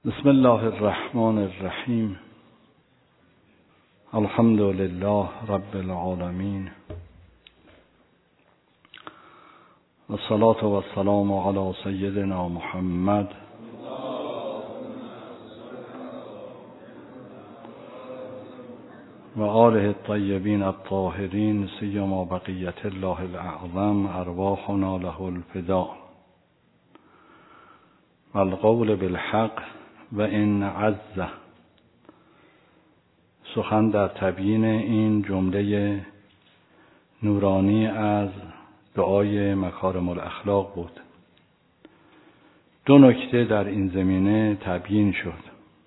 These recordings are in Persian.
بسم الله الرحمن الرحیم. الحمد لله رب العالمین و الصلاة و السلام علی سیدنا محمد و آله الطیبین الطاهرین سیما بقیت الله الاعظم ارواحنا له الفداء و القول بالحق و ان عز. سخن در تبیین این جمله نورانی از دعای مکارم الاخلاق بود. دو نکته در این زمینه تبیین شد.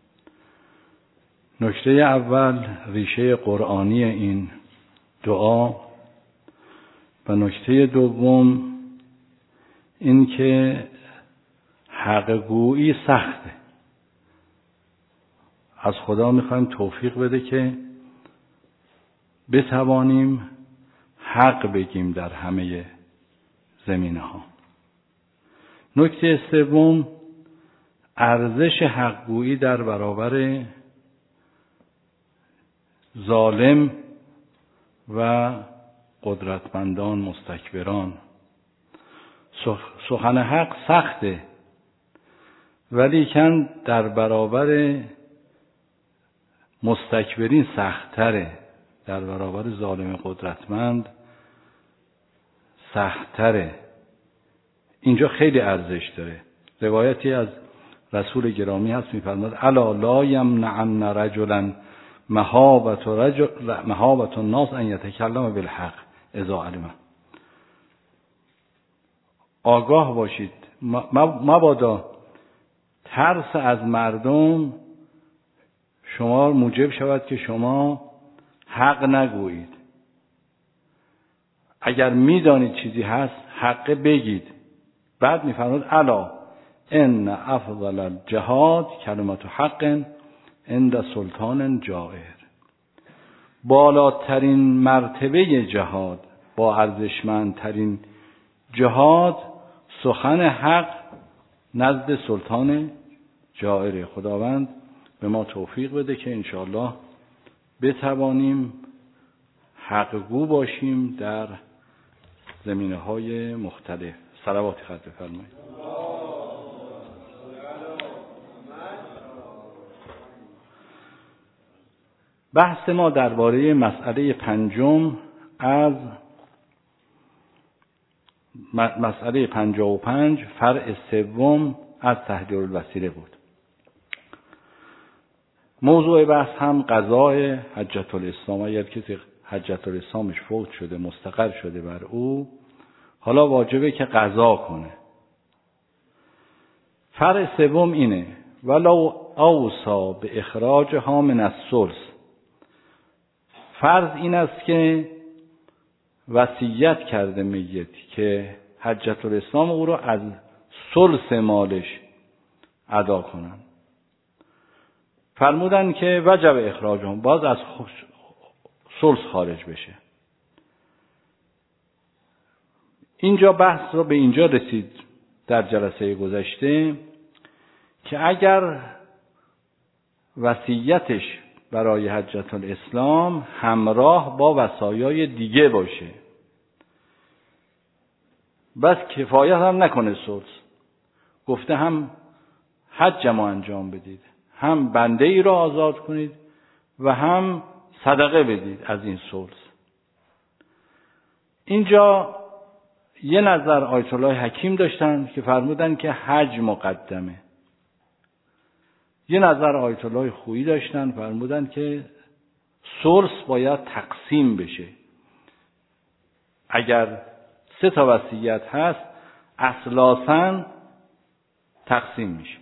نکته اول ریشه قرآنی این دعا و نکته دوم این که حق گویی سخته. از خدا میخوایم توفیق بده که بتوانیم حق بگیم در همه زمینه ها. نکته سوم ارزش حق گویی در برابر ظالم و قدرتمندان مستکبران. سخن حق سخته ولیکن در برابر مستکبرین سخت‌تره، در برابر ظالم قدرتمند سخت‌تره. اینجا خیلی ارزش داره. روایتی از رسول گرامی هست می‌فرماد الا لا یمنعن رجلا مهابة الناس ان یتکلم بالحق اذا علم. آگاه باشید، مبادا ترس از مردم شما موجب شود که شما حق نگویید. اگر میدانید چیزی هست حق بگید. بعد میفرماد الا ان افضل الجهاد کلمت حق عند سلطان جائر. بالاترین مرتبه جهاد، با ارزشمندترین جهاد سخن حق نزد سلطان جائر. خداوند به ما توفیق بده که انشاءالله بتوانیم حق‌گو باشیم در زمینه‌های مختلف. صلوات خط بفرمایید. بحث ما درباره مسئله پنجم از مسئله 55 فرع سوم از تحریر الوسیله بود. موضوع بحث هم قضای حجة الاسلام. اگر کسی حجة الاسلامش فوت شده، مستقر شده بر او، حالا واجبه که قضا کنه. فرع سوم اینه ولو اوصا به اخراجها من الثلث. فرض این است که وصیت کرده میت که حجة الاسلام او را از ثلث مالش ادا کنن. فرمودن که وجب اخراجهم، باز از ثلث خارج بشه. اینجا بحث رو به اینجا رسید در جلسه گذشته که اگر وصیتش برای حجة الاسلام همراه با وصایای دیگه باشه، بس کفایت هم نکنه ثلث، گفته هم حج ما انجام بدید، هم بنده ای را آزاد کنید و هم صدقه بدید از این ثلث. اینجا یه نظر آیت الله حکیم داشتن که فرمودن که حج مقدمه. یه نظر آیت الله خویی داشتن فرمودن که ثلث باید تقسیم بشه. اگر 3 وصیت هست اساساً تقسیم میشه.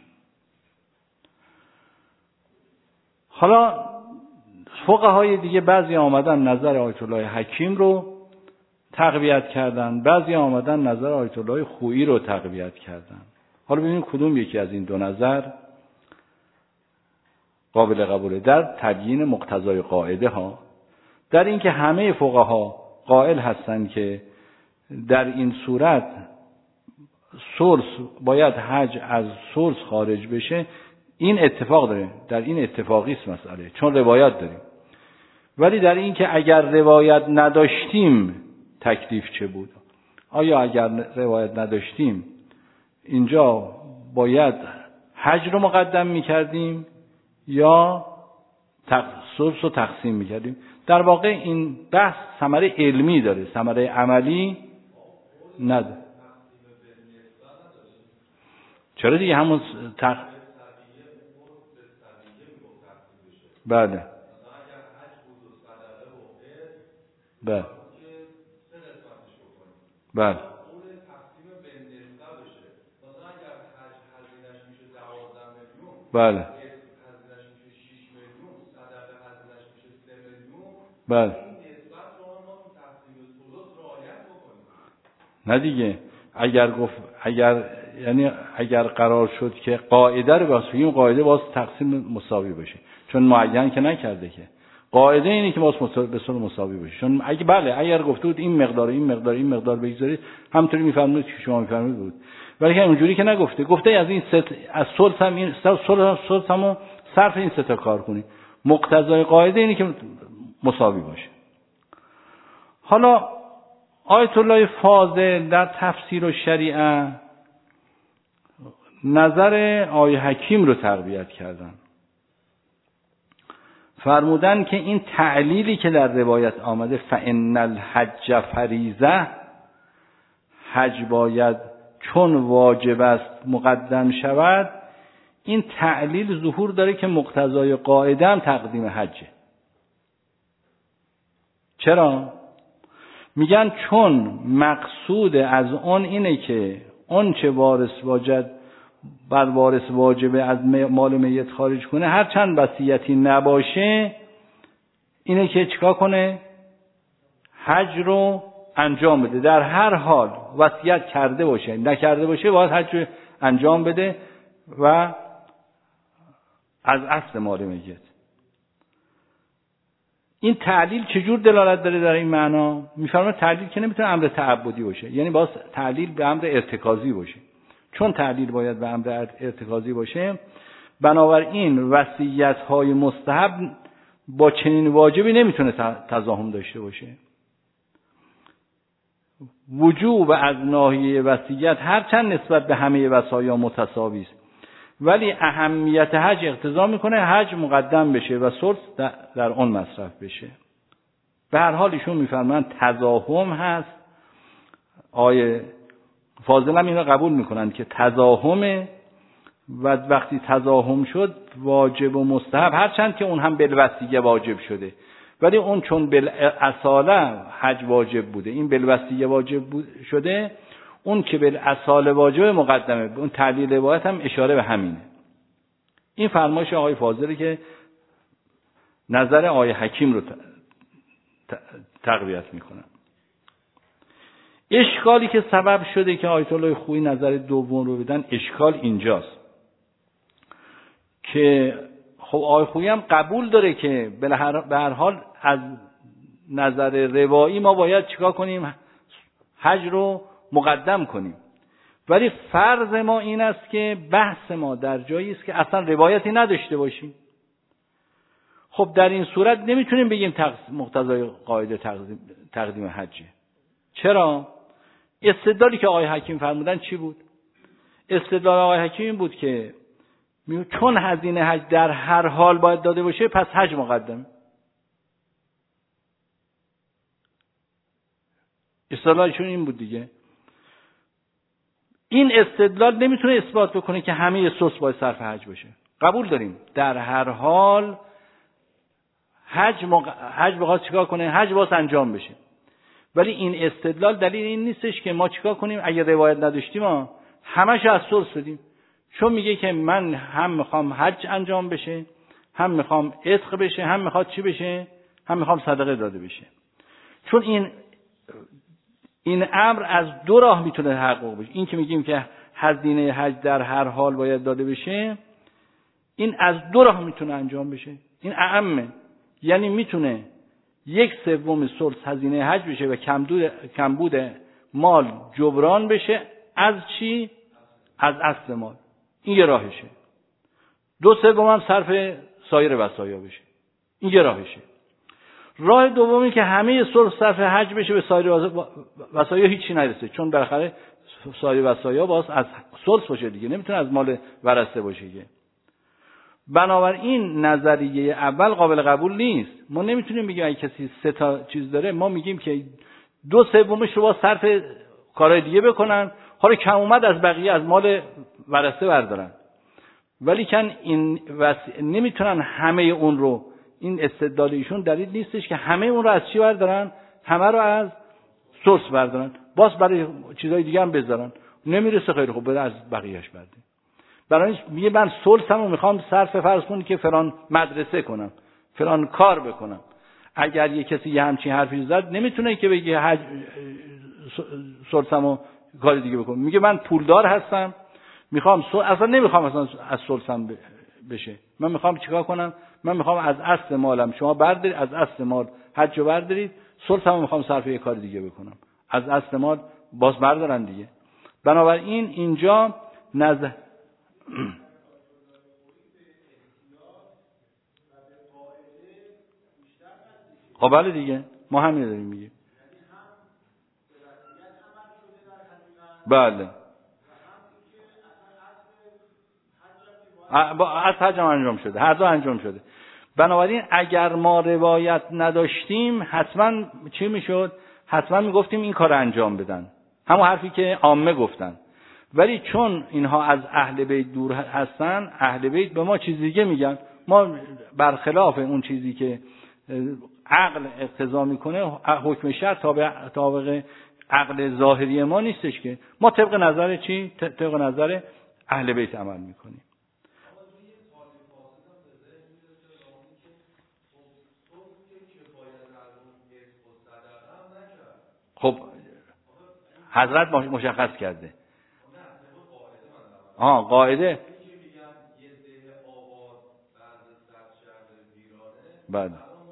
حالا فقهای دیگه بعضی آمدن نظر آیت الله حکیم رو تقویت کردن، بعضی آمدن نظر آیت الله خویی رو تقویت کردن. حالا ببینیم کدوم یکی از این دو نظر قابل قبوله در تبیین مقتضای قاعده ها. در این که همه فقها قائل هستند که در این صورت ثلث باید حج از ثلث خارج بشه، این اتفاق داره، در این اتفاقی است مسئله، چون روایت داریم. ولی در این که اگر روایت نداشتیم تکلیف چه بود؟ آیا اگر روایت نداشتیم اینجا باید حج رو مقدم میکردیم یا ثلث رو تقسیم میکردیم؟ در واقع این بحث ثمره علمی داره، ثمره عملی نداره. چرا دیگه همون بله بله بله بله بله نه دیگه اگر قرار شد که قاعده رو باسیم، قاعده باز تقسیم مساوی بشه، چون معین که نکرده که قاعده اینه که باز به صورت مساوی باشه. چون اگر گفته بود این مقدار بگذارید، همونطوری میفرمایید که شما میفرمایید بود، ولی که اونجوری که نگفته، گفته از این از ثلث هم این ثلث هم صرف این سه تا کار کنید. مقتضای قاعده اینه که مساوی باشه. حالا آیت الله فاضل در تفسیر و شریعه نظر آیه حکیم رو تقویت کردن. فرمودن که این تعلیلی که در روایت آمده فإن الحج فریضه، حج باید چون واجب است مقدم شود، این تعلیل ظهور داره که مقتضای قاعده هم تقدیم حجه. چرا؟ میگن چون مقصود از اون اینه که اون چه بر وارث واجبه از مال میت خارج کنه، هر چند وصیتی نباشه، اینه که چیکار کنه؟ حج رو انجام بده. در هر حال وصیت کرده باشه نکرده باشه باید حج انجام بده و از اصل مال میت. این تعلیل چجور دلالت داره در این معنا؟ میفرماید تعلیل که نمیتونه امر تعبدی باشه، یعنی باید تعلیل به امر ارتکازی باشه. چون تعلیل باید به امر ارتکازی باشه، بنابراین وصیت‌های مستحب با چنین واجبی نمیتونه تزاحم داشته باشه. وجوب از ناحیه وصیت هرچند نسبت به همه وصایا متساوی است، ولی اهمیت حج اقتضا میکنه حج مقدم بشه و ثلث در اون مصرف بشه. به هر حال ایشون میفرمایند تزاحم هست. آیه فاضل هم اینو قبول میکنن که تزاحمه و وقتی تزاحم شد واجب و مستحب، هرچند که اون هم بالوصیه واجب شده، ولی اون چون بالاصاله حج واجب بوده، این بالوصیه واجب شده، اون که بالاصاله واجب مقدمه. اون تعلیل روایت هم اشاره به همینه. این فرمایش آقای فاضله که نظر آقای حکیم رو تقویت میکنن. اشکالی که سبب شده که آیت الله خویی نظر دوم رو بدن، اشکال اینجاست که خب آقای خویی هم قبول داره که به هر حال از نظر روایی ما باید چیکار کنیم؟ حج رو مقدم کنیم. ولی فرض ما این است که بحث ما در جایی است که اصلا روایتی نداشته باشیم. خب در این صورت نمیتونیم بگیم مقتضای قاعده تقدیم حجه. چرا؟ استدلالی که آقای حکیم فرمودن چی بود؟ استدلال آقای حکیم این بود که چون هزینه حج در هر حال باید داده باشه، پس حج مقدم. استدلالشون این بود دیگه. این استدلال نمیتونه اثبات بکنه که همه ثلث باید صرف حج باشه. قبول داریم در هر حال حج بخواد چیکار کنه؟ حج باید انجام بشه. ولی این استدلال دلیل این نیستش که ما چیکار کنیم اگه روایت نداشتیم ما همش از ثلث بدیم. چون میگه که من هم میخوام حج انجام بشه، هم میخوام عتق بشه، هم میخواد چی بشه؟ هم میخوام صدقه داده بشه. چون این امر از دو راه میتونه تحقق بشه. این که میگیم که هزینه حج در هر حال باید داده بشه، این از دو راه میتونه انجام بشه. این اعمه، یعنی میتونه 1/3 ثلث هزینه حج بشه و کمبود مال جبران بشه از چی؟ از اصل مال. این یه راهشه. 2/3 هم صرف سایر وصایا بشه. این یه راهشه. راه دومی که همه صلح صرف حج بشه، به سایر وصایا هیچی نرسه، چون بالاخره سایر وصایا باز از صلح باشه دیگه، نمیتونه از مال ورثه باشه دیگه. بنابراین نظریه اول قابل قبول نیست. ما نمیتونیم بگیم اگه کسی 3 تا چیز داره، ما میگیم که 2/3 رو با صرف کارهای دیگه بکنن، حالا کم اومد از بقیه از مال ورثه بردارن. ولی کن این نمیتونن همه اون رو، این استدلال ایشون دلیل نیستش که همه اون رو از چی بردارن؟ همه رو از سورس بردارن، باز برای چیزای دیگه هم بذارن. نمیرسه، خیلی خوب، بده از بقیه‌اش برده. برای میگه من سورسمو میخوام صرف فرض کنی که فلان مدرسه کنم، فلان کار بکنم. اگر یه کسی یه همچین حرفی زد، نمیتونه که بگه سورسمو کار دیگه بکنم. میگه من پولدار هستم، میخوام اصلا نمیخوام اصلا از سورسم بشه. من میخوام چیکار کنم؟ من میخوام از اصل مالم شما بردارید، از اصل مال حجو بردارید، سورسمو میخوام صرف یه کار دیگه بکنم. از اصل مال باز بردارن دیگه. بنابراین اینجا نظر خب بله دیگه، ما همین داریم میگیم. بله، از حج هم انجام شده، هر دو انجام شده. بنابراین اگر ما روایت نداشتیم حتما چی میشد؟ حتما میگفتیم این کار انجام بدن، همون حرفی که عامه گفتن. ولی چون اینها از اهل بیت دور هستن، اهل بیت به ما چیز دیگه میگن. ما برخلاف اون چیزی که عقل اقتضا میکنه، حکم شرع طابق عقل ظاهری ما نیستش، که ما طبق نظر چی؟ طبق نظر اهل بیت عمل میکنیم. خب حضرت مشخص کرده. قاعده. بله.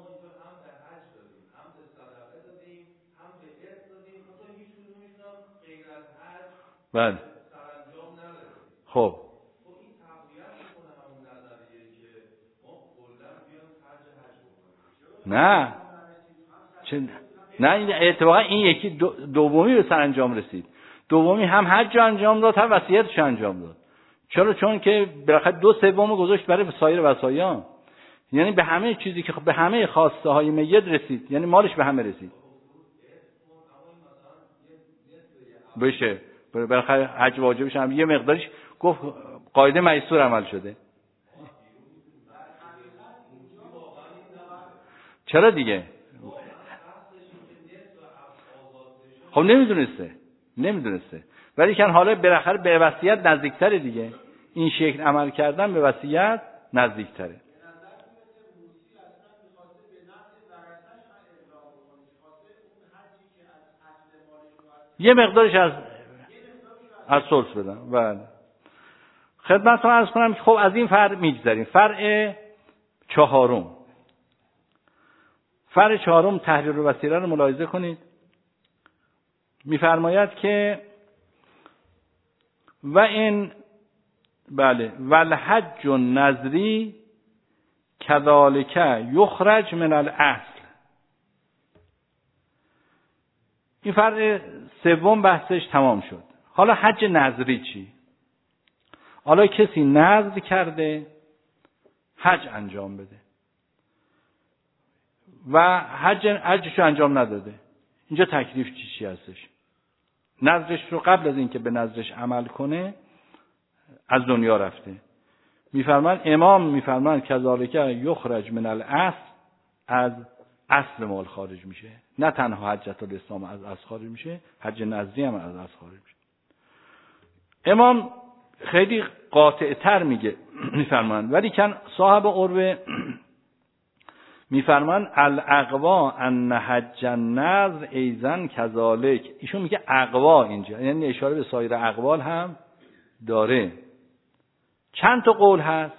بله. خب نه نه، این اتفاقا این یکی دومی به سرانجام رسید. دومی هم حج انجام داد، هم وصیتش انجام داد. چرا؟ چون که بالاخره 2/3 گذاشت برای سایر وصایا، یعنی به همه چیزی که به همه خواسته های میت رسید، یعنی مالش به همه رسید. بشه بالاخره حج واجبش هم یه مقدارش گفت قاعده میسور عمل شده. چرا دیگه؟ خب نمیدونسته. ولی کن حالا بالاخره به وصیت نزدیکتره دیگه. این شکل عمل کردن به وصیت نزدیکتره. یه مقدارش از سلس بدن. بله. خدمتتون عرض کنم که خب از این فرع میگذریم. فرع چهارم تحریر وسیله رو ملاحظه کنید. میفرماید که و این بله والحج النذری کذالک یخرج من الاصل. این فرع سوم بحثش تمام شد. حالا حج نذری چی؟ حالا کسی نذر کرده حج انجام بده و حجش رو انجام نداده، اینجا تکلیف چی هستش؟ نذرش رو قبل از اینکه به نذرش عمل کنه از دنیا رفته. امام میفرمان کذالک یخرج من الاصل، از اصل مال خارج میشه. نه تنها حجت الاسلام از اصل خارج میشه، حج نذری هم از اصل خارج میشه. امام خیلی قاطع تر میفرمان، ولی کن صاحب عروه میفرمان الاقوا ان حج النذر ایزن کذالک. ایشون میگه اقوا اینجا یعنی اشاره به سایر اقوال هم داره. چند تا قول هست؟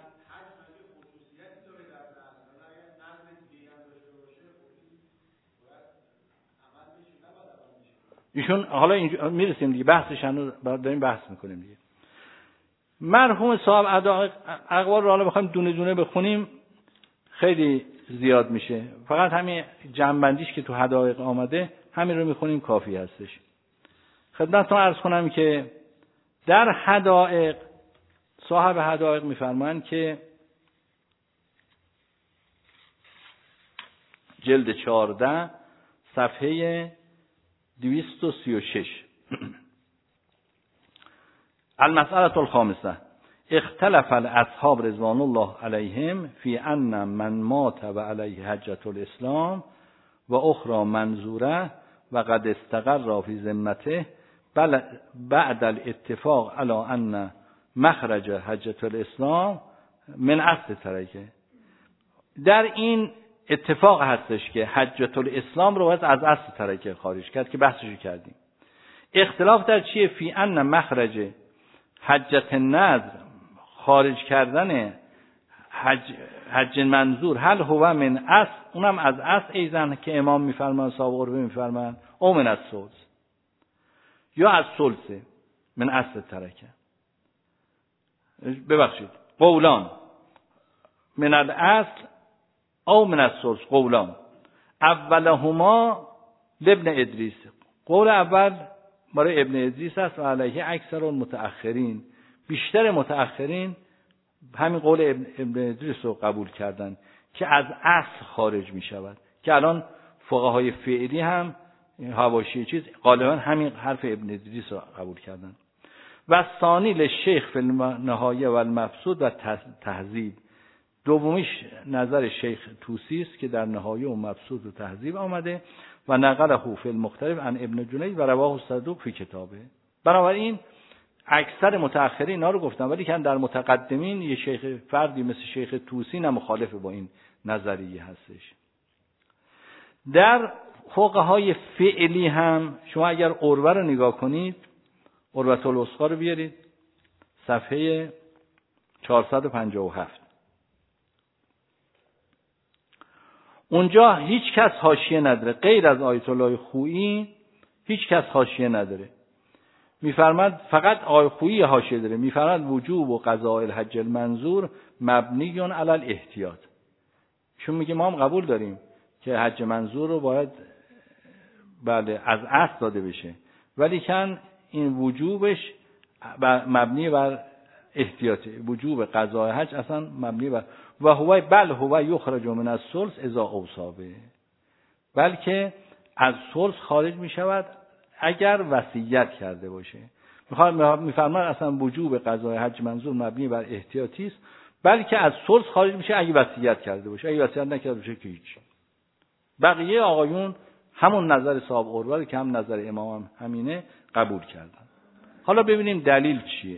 ایشون حالا اینجا میرسیم دیگه، بحثش هنوز داریم بحث میکنیم دیگه. مرحوم صاحب اقوال رو حالا بخوایم دونه دونه بخونیم خیلی زیاد میشه، فقط همین جنبندیش که تو حدائق آمده همین رو میخونیم کافی هستش. خدمتتون عرض کنم که در حدائق صاحب حدائق میفرمایند که جلد 14 صفحه 236 المسألة الخامسة اختلف الاصحاب رضوان الله علیهم فی ان من مات و علیه حجة الاسلام و اخرى منظوره و قد استقر فی ذمته بعد الاتفاق علی ان مخرج حجة الاسلام من اصل ترکه. در این اتفاق هستش که حجة الاسلام رو باید از اصل ترکه خارج کرد که بحثش کردیم. اختلاف در چیه؟ فی ان مخرج حجة النذر، خارج کردن حج منظور، هل هو من اصل، اونم از اصل ایزن که امام میفرمان صاحب قربه میفرمان، او من از ثلث، یا از ثلث من اصل ترکه. ببخشید قولان من الاصل او من الثلث قولان، اولهما لابن ادریس، قول اول برای ابن ادریس است و علیه اکثر المتأخرین، بیشتر متأخرین همین قول ابن ادریس رو قبول کردن که از اصل خارج می شود، که الان فقهای فعلی هم حواشی چیز غالبا همین حرف ابن ادریس رو قبول کردن. و ثانی للشیخ فی النهایه و المبسوط و تهذیب، دومیش نظر شیخ طوسی است که در نهایه و مبسوط و تهذیب آمده و نقله فی المختلف عن ابن جنید و رواه الصدوق فی کتابه. بنابراین اکثر متأخرین اینا رو گفتن، ولی که در متقدمین یه شیخ فردی مثل شیخ طوسی نه مخالف با این نظریه هستش. در فقهای فعلی هم شما اگر عروه رو نگاه کنید، عروة الوثقی رو بیارید صفحه 457، اونجا هیچ کس حاشیه نداره غیر از آیت الله خویی، هیچ کس حاشیه نداره. میفرماد فقط آیه خویی حاشیه داره، میفرماد وجوب و قضاء الحج المنظور مبنی علی الاحتیاط. چون میگه ما هم قبول داریم که حج منظور رو باید بله از اصل داده بشه، ولی کن این وجوبش مبنی بر احتیاطه، وجوب قضاء حج اصلا مبنی بر و هو بل هو یخرج من الثلث اذا اوصابه، بلکه از ثلث خارج می شود اگر وصیت کرده باشه. میفرماید اصلا وجوب قضاء حج منظور مبنی بر احتیاطی است، بلکه از ثلث خارج میشه اگه وصیت کرده باشه، اگه وصیت نکرده باشه که هیچ. بقیه آقایون همون نظر صاحب عروه که هم نظر امام همینه قبول کردن. حالا ببینیم دلیل چیه.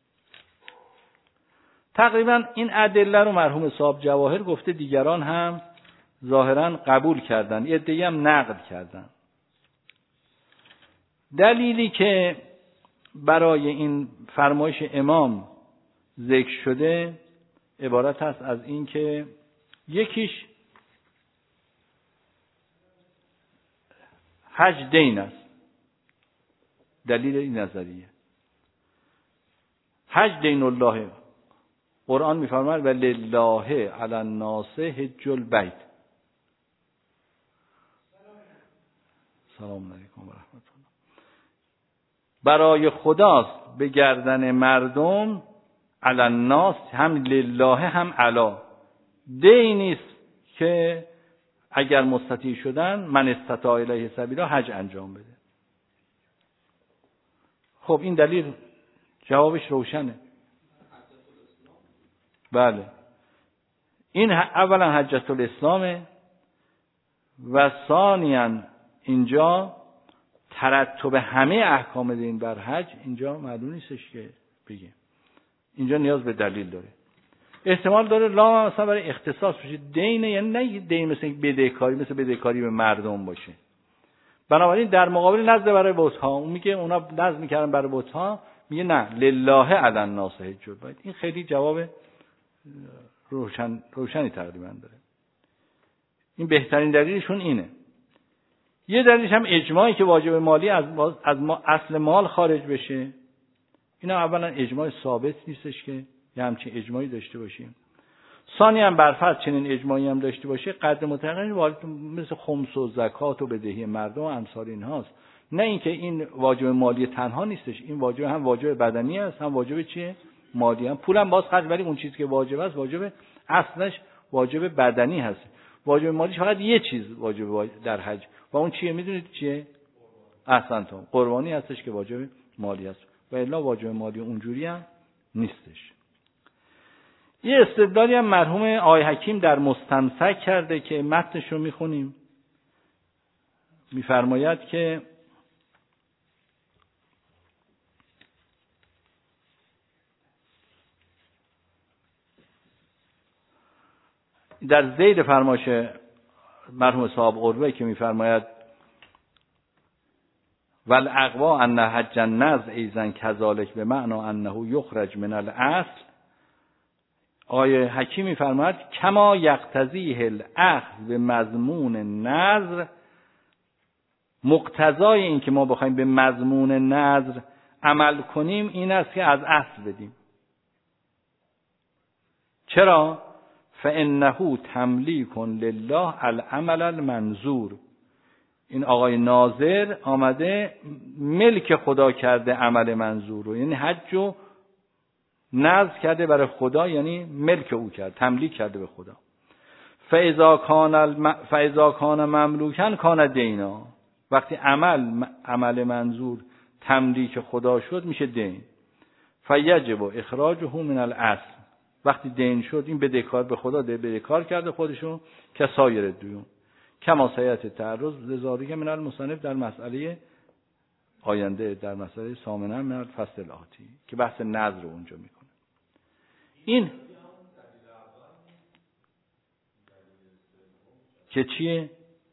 تقریبا این ادله رو مرحوم صاحب جواهر گفته، دیگران هم ظاهرا قبول کردن، یه عده‌ای هم نقد کردن. دلیلی که برای این فرمایش امام ذکر شده عبارت است از این که یکیش حج دین است، دلیل این نظریه حج دین الله. قرآن میفرماید و لله علی الناس حج البیت. سلام علیکم و رحمت الله. برای خداست به گردن مردم، علی الناس هم لله هم علی، دینی است که اگر مستطیع شدن من استطاع الیه سبیلا حج انجام بده. خب این دلیل جوابش روشنه. بله این اولا حجة الاسلامه و ثانیاً اینجا ترتب همه احکام دین بر حج اینجا معلوم نیستش که بگیم، اینجا نیاز به دلیل داره. احتمال داره لا مثلا برای اختصاص بشه دین، یعنی نه دین مثل بدهکاری، مثل بدهکاری به مردم باشه. بنابراین در مقابل نذر برای بت‌ها، اون میگه اونا نذر میکردن برای بت‌ها، میگه نه لله علی الناس حج البیت. این خیلی جواب روشنی تقریبا داره. این بهترین دلیلشون اینه. یه دلیلش هم اجماعی که واجب مالی از اصل مال خارج بشه، اینا اولا اجماع ثابت نیستش که یه همچین اجماعی داشته باشیم. ثانیاً برفرض چنین اجماعی هم داشته باشه قدر متقن وارد مثل خمس و زکات و بدهی مردم و امثال اینهاست. نه اینکه این واجب مالی تنها نیستش، این واجب هم واجب بدنی است، هم واجب چیه؟ مالی هم. پولم باز خرج، ولی اون چیزی که واجب است واجب اصلش واجب بدنی هست. واجب مالی فقط یه چیز واجب در حج و اون چیه میدونید چیه؟ احسنتم، قربانی هستش که واجب مالی است و الا واجب مالی اونجوری هم نیستش. یه استدلالی هم مرحوم آقای حکیم در مستمسک کرده که متنش رو میخونیم. میفرماید که در زید فرمایش مرحوم صاحب قربه که میفرماید والاقوا ان حج النذر ایضا کذالک به معنی انه یخرج من الاصل، آیه حکیم میفرماید کما یقتضیه الاخذ به مضمون نذر، مقتضای این که ما بخوایم به مضمون نذر عمل کنیم این است که از اصل بدیم. چرا؟ فانه تملیک لله العمل المنظور، این آقای ناظر آمده ملک خدا کرده عمل منظور رو، یعنی حج رو نذر کرده برای خدا، یعنی ملک او کرد، تملیک کرده به خدا. فاذا کان مملوکن کان دینا، وقتی عمل منظور تملیک خدا شد میشه دین. فیجب اخراجه من الاصل، وقتی دین شد این بدهکار به خدا بدهکار کرده خودشو که سایر دیون. کما سیأتی تعرض لذالک من المصنف در مسئله آینده، در مسئله ثامنه من الفصل آتی که بحث نذر رو اونجا میکنه. این که چیه؟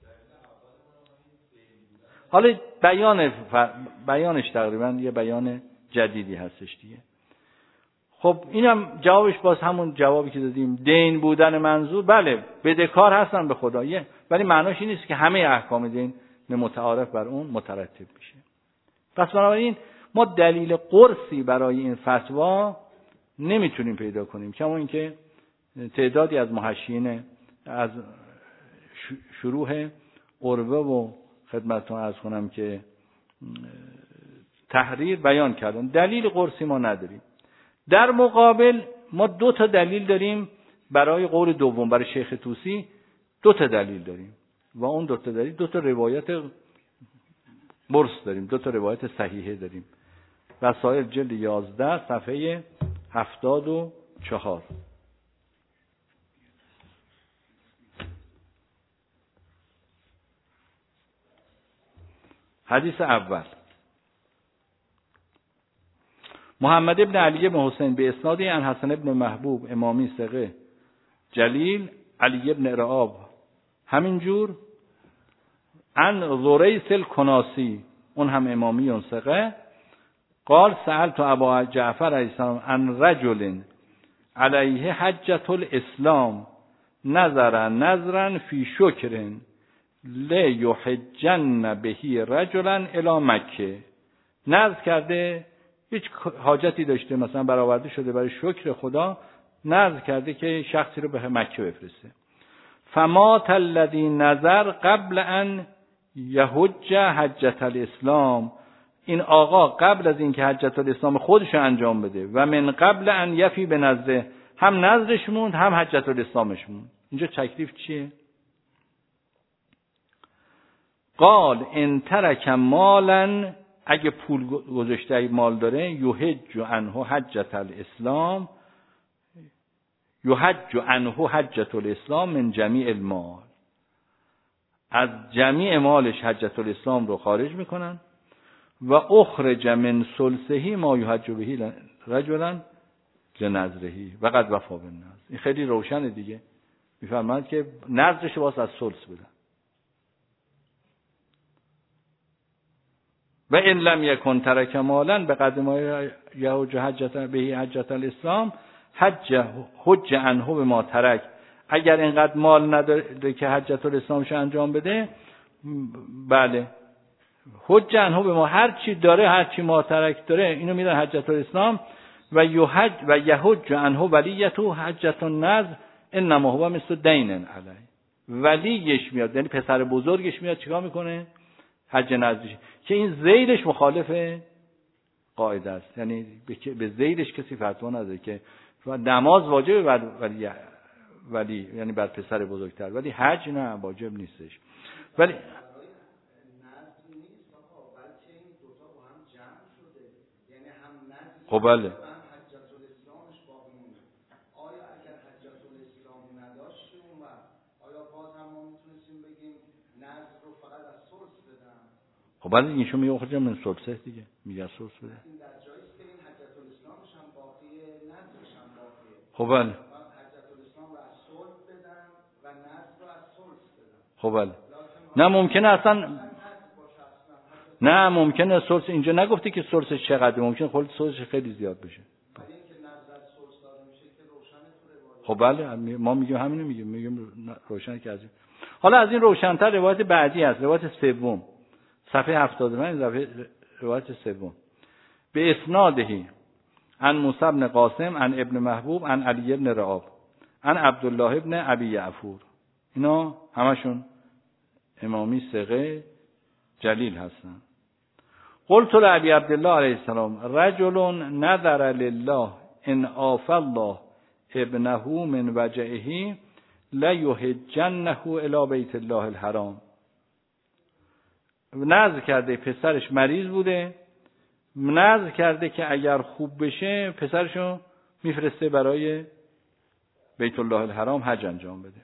حالا بیانش تقریبا یه بیان جدیدی هستش دیگه. خب اینم جوابش باز همون جوابی که دادیم، دین بودن منظور، بله بدهکار هستن به خدا، ولی معناش این نیست که همه احکام دین متعارف بر اون مترتب میشه. پس بنابراین ما دلیل قرصی برای این فتوا نمیتونیم پیدا کنیم، کما اینکه تعدادی از محشیین از شروح عروه و خدمتتون عرض کنم که تحریر بیان کردن، دلیل قرصی ما نداریم. در مقابل ما 2 تا دلیل داریم برای قول دوم، برای شیخ طوسی 2 تا دلیل داریم و اون 2 تا دلیل 2 تا روایت برس داریم، 2 تا روایت صحیحه داریم. وسائل جلد 11 صفحه 74. حدیث اول، محمد ابن علی بن حسین به اسنادی عن حسن ابن محبوب امامی ثقه جلیل علی ابن رعاب همینجور عن ذریس الکناسی اون هم امامی اون ثقه قال سألت ابا جعفر علیه السلام عن رجل علیه حجة الاسلام نظرا فی شکر لیحجن بهی رجلا الی مکه، نذر کرده هیچ حاجتی داشته، مثلا برآورده شده برای شکر خدا، نذر کرده که شخصی رو به مکه بفرسته. فمات الذی نذر قبل ان یحج حجة الاسلام، این آقا قبل از اینکه حجة الاسلام خودش رو انجام بده و من قبل ان یفی به نذره، هم نذرش موند هم حجة الاسلامش موند. اینجا تکلیف چیه؟ قال ان ترک مالا، اگه پول گذاشته مال داره، یحج عنه حجة الاسلام، یحج عنه حجة الاسلام من جمیع المال، از جمیع مالش حجة الاسلام رو خارج میکنن و اخرج من ثلثه ما یحج به رجلا لنذره و قد وفا بالنذر. این خیلی روشنه دیگه، میفرماید که نذرش واسه از ثلث بدن. و ان لم یکن ترک مالا به قدر ما یحج حجة به حجة الاسلام حج عنه به ما ترک، اگر اینقدر مال نداره که حجة الاسلامش انجام بده، بله حج عنه به ما، هر چی داره، هر چی ماترک داره اینو میدن حجت الاسلام. و یحج عنه ولیته حجت النذر انما هو مثل دین علیه. ولیش میاد، یعنی پسر بزرگش میاد چیکار میکنه؟ حج نذرش، که این ذیلش مخالف قاعده است. یعنی به ذیلش کسی فتوا نداره که نماز واجبه بر ولی یعنی بر پسر بزرگتر، ولی حج نه واجب نیستش. ولی خب بله خب بعد اینشون میگه خودم من سلسه دیگه میگه سلسه بده. خب بله خب بله نه ممکنه اصلا، نه ممکنه سلس اینجا نگفته که سلسش چقدر، ممکنه خود سلسش خیلی زیاد بشه. خب بله ما میگیم همینو میگیم روشن که از این. حالا از این روشن‌تر روایت بعدی است، روایت سوم صفحه 75 روایت سوم به اسنادهی عن موسی بن قاسم عن ابن محبوب عن علی بن رعاب عن عبدالله بن ابی یعفور. اینا همشون امامی ثقه جلیل هستن. قلت لعبی عبدالله علیه السلام رجل نذر لله ان عاف الله ابنه من وجعه لیحجنه الی بیت الله الحرام. نذر کرده، پسرش مریض بوده، نذر کرده که اگر خوب بشه پسرشو میفرسته برای بیت الله الحرام حج انجام بده.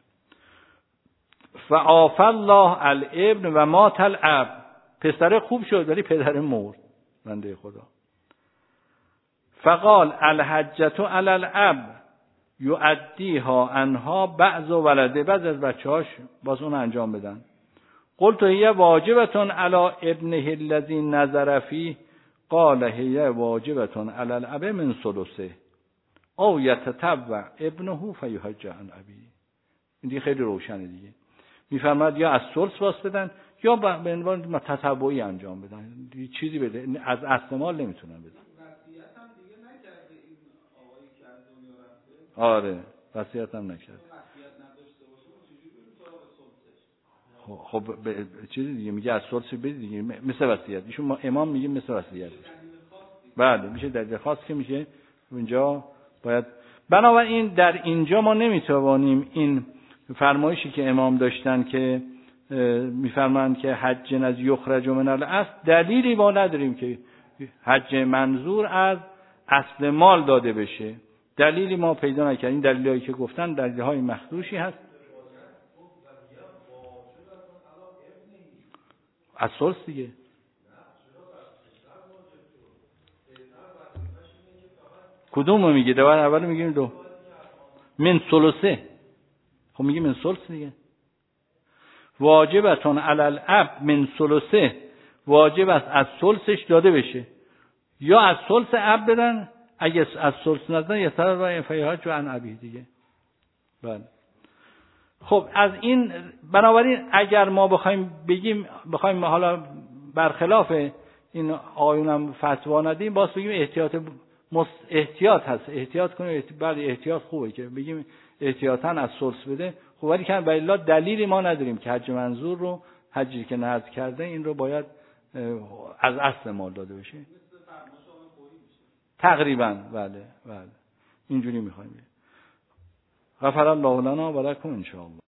فعاف الله الابن و مات الاب. پسر خوب شد ولی پدر مرد، بنده خدا. فقال الحجة علی الاب یؤدیها عنها بعض ولده، بعض از بچه‌هاش باز اون انجام بدن. قلت هي واجبة علی ابنه الذي نظر فيه قال هي واجبة علی الاب من ثلثه او یتطوع ابنه فیحج عن ابیه. این دیگه خیلی روشنه دیگه. میفرماد یا از ثلث واس بدن یا به عنوان تطوعی انجام بدن، چیزی بده، از اصل مال نمیتونن بدن. وصیت هم دیگه نکرده این آقایی که از دنیا رفته. آره وصیت هم نکرد. وصیت نداشته باشه چجوری سراغ ثلثش؟ خب چیزی دیگه میگه از ثلث بدید دیگه، مثل وصیت. ایشون امام میگه مثل وصیت. بله میشه دلیل خاص که میشه اونجا باید. بنابراین در اینجا ما نمیتوانیم این فرمایشی که امام داشتن که میفرمایند که حج از یخرج من الاصل، دلیلی ما نداریم که حج منظور از اصل مال داده بشه. دلیلی ما پیدا نکردیم. دلیلی که گفتن دلیل‌های مخدوشی هست. از ثلث دیگه. کدومو میگه؟ دوباره اول میگیم دو من ثلثه. خب میگه من ثلث دیگه. واجبتون علی الاب من ثلثه، واجب است از ثلثش داده بشه، یا از ثلث اب بدن، اگه از ثلث ندن یتر و فیحج عن ابیه دیگه. بله خب از این بنابراین اگر ما بخوایم حالا برخلاف این آیونم فتوا ندیم، باز بگیم احتیاط هست، احتیاط کنیم. بعد احتیاط خوبه که بگیم احتیاطاً از ثلث بده. خب ولی که بالله دلیلی ما نداریم که حج منظور رو، حجی که نذر کرده این رو باید از اصل مال داده بشه. تقریبا بله اینجوری میخوایم. غفر الله لنا و لکم ان شاء الله.